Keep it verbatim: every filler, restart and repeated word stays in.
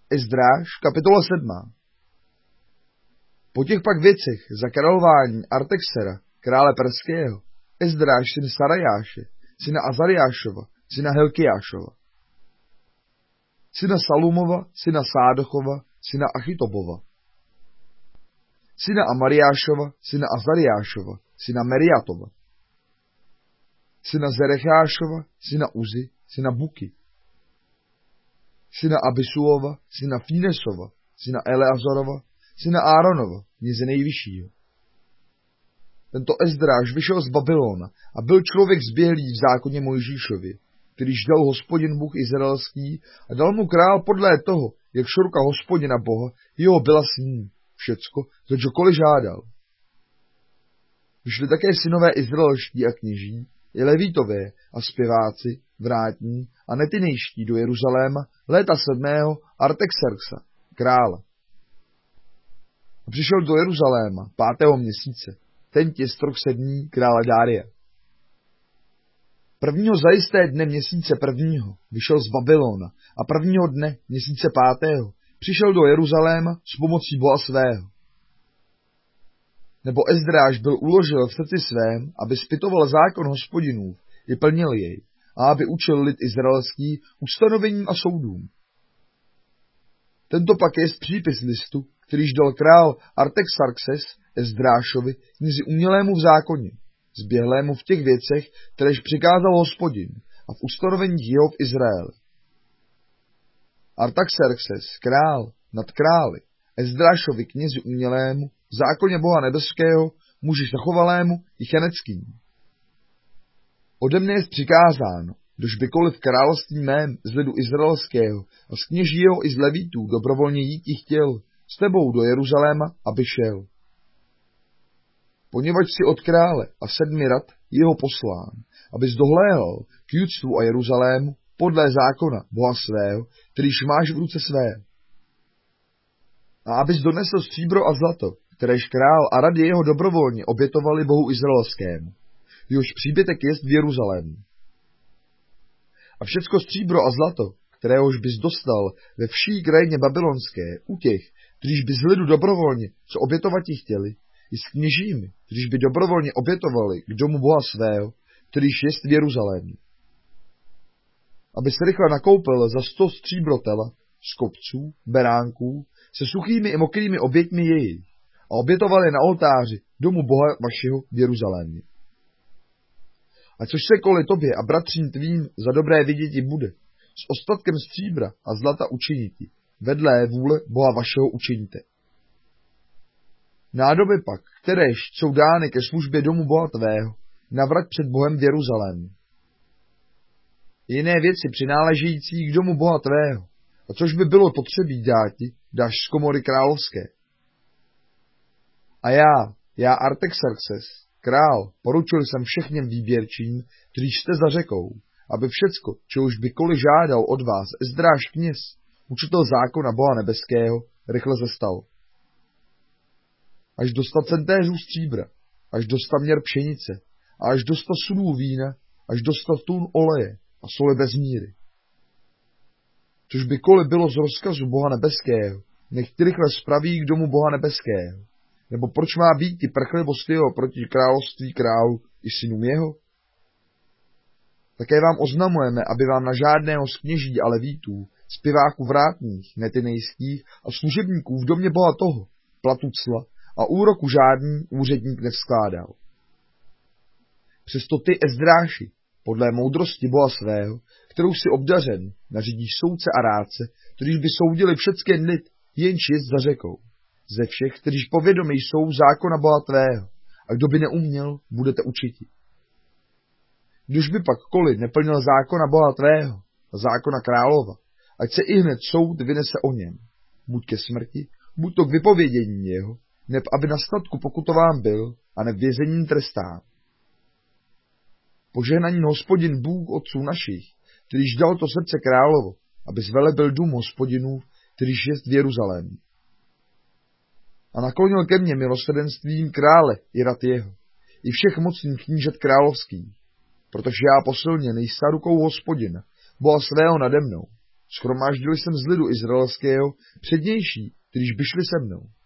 Ezdráž, kapitola sedmá. Po těch pak věcech za králování Artaxera, krále perského, Ezdráž syn Sarajáše, syna Azariášova, syna Hilkiášova, syna Salumova, syna Sádochova, syna Achitobova, syna Amariášova, syna Azariášova, syna Meriatova, syna Zerechášova, syna Uzy, syna Buky, syna Abisuova, syna Finesova, syna Eleazarova, syna Áronova, kněze nejvyššího. Tento Ezdráž vyšel z Babylona a byl člověk zběhlý v zákoně Mojžíšově, kterýž dal Hospodin Bůh izraelský a dal mu král podle toho, jak ruka Hospodina Boha, jeho byla s ním, všecko, za čokoliv žádal. Vyšli také synové izraelští a kněží, i levítové a zpěváci, vrátní a netinejští do Jeruzaléma léta sedmého Artaxerxa, krála. A přišel do Jeruzaléma pátého měsíce, ten tisk rok sedmý krále Dária. Prvního zajisté dne měsíce prvního vyšel z Babylona a prvního dne měsíce pátého přišel do Jeruzaléma s pomocí Boha svého. Nebo Ezdráž byl uložil v srdci svém, aby zpytoval zákon Hospodinův, i plnil jej, a aby učil lid izraelský ustanovením a soudům. Tento pak je přípis listu, kterýž dal král Artaxerxes Ezdrášovi, knězi umělému v zákoně, zběhlému v těch věcech, kteréž přikázal Hospodin a v ustanoveních jeho v Izraeli. Artaxerxes, král nad králi, Ezdrášovi knězi umělému, v zákoně Boha nebeského, muži zachovalému i cheneckým. Ode mne je přikázáno, kdož bykoliv království mém z lidu izraelského a z kněží jeho i z levítů dobrovolně jít i chtěl, s tebou do Jeruzaléma, aby šel. Poněvadž si od krále a sedmi rad jeho poslán, abys dohlédal k judstvu a Jeruzalému podle zákona Boha svého, kterýž máš v ruce své. A abys donesl stříbro a zlato, kteréž král a rady jeho dobrovolně obětovali Bohu izraelskému, jehož příbytek jest v Jeruzalému. A všecko stříbro a zlato, kteréhož bys dostal ve vší krajině babylonské, u těch, kteříž by z lidu dobrovolně, co obětovati chtěli, i s kněžími, kteříž by dobrovolně obětovali k domu Boha svého, kterýž jest v Jeruzalému. Aby se rychle nakoupil za sto stříbrotela, z kopců, beránků, se suchými i mokrými oběťmi jejich a obětovali na oltáři domu Boha vašeho v Jeruzalémě. A což se kvůli tobě a bratřím tvým za dobré viděti bude, s ostatkem stříbra a zlata učiniti, vedle vůle Boha vašeho učiníte. Nádoby pak, kteréž jsou dány ke službě domu Boha tvého, navrať před Bohem v Jeruzalému. Jiné věci přináležející k domu Boha tvého, a což by bylo potřebí dáti, dáš z komory královské. A já, já Artaxerxes, král, poručil jsem všechněm výběrčím, kteří jste za řekou, aby všecko, čehož bykoliv žádal od vás Ezdráž kněz, učitel zákona Boha nebeského, rychle zestal. Až do sta centéřů stříbra, až do sta měr pšenice, a až do sta sudů vína, až do sta tun oleje a soli bez míry. Což bykoliv bylo z rozkazu Boha nebeského, nech ty rychle spraví k domu Boha nebeského. Nebo proč má být ti prchlivost jeho proti království králu i synům jeho? Také vám oznamujeme, aby vám na žádného z kněží a levítů, zpěváků vrátných, netinejských a služebníků v domě Boha toho, platu cla a úroku žádný úředník nevskládal. Přesto ty, Ezdráši, podle moudrosti Boha svého, kterou si obdařen, nařídíš soudce a rádce, kteříž by soudili všecky lid, jenž jest za řekou. Ze všech, kteříž povědomí jsou zákona Boha tvého, a kdo by neuměl, budete učiti. Když by pak koli neplnil zákona Boha tvého a zákona králova, ať se i hned soud vynese o něm, buď ke smrti, buď to k vypovědění jeho, neb aby na statku pokutován byl a neb vězením trestán. Požehnaný Hospodin Bůh otců našich, kterýž dal to srdce královo, aby zvelebil dům Hospodinův, kterýž jest v Jeruzalému. A naklonil ke mně milosrdenstvím krále i rad jeho, i všech mocných knížat královských, protože já posilněný sta rukou Hospodina, Boha svého nade mnou, Schromáždil jsem z lidu izraelského přednější, když by šli se mnou.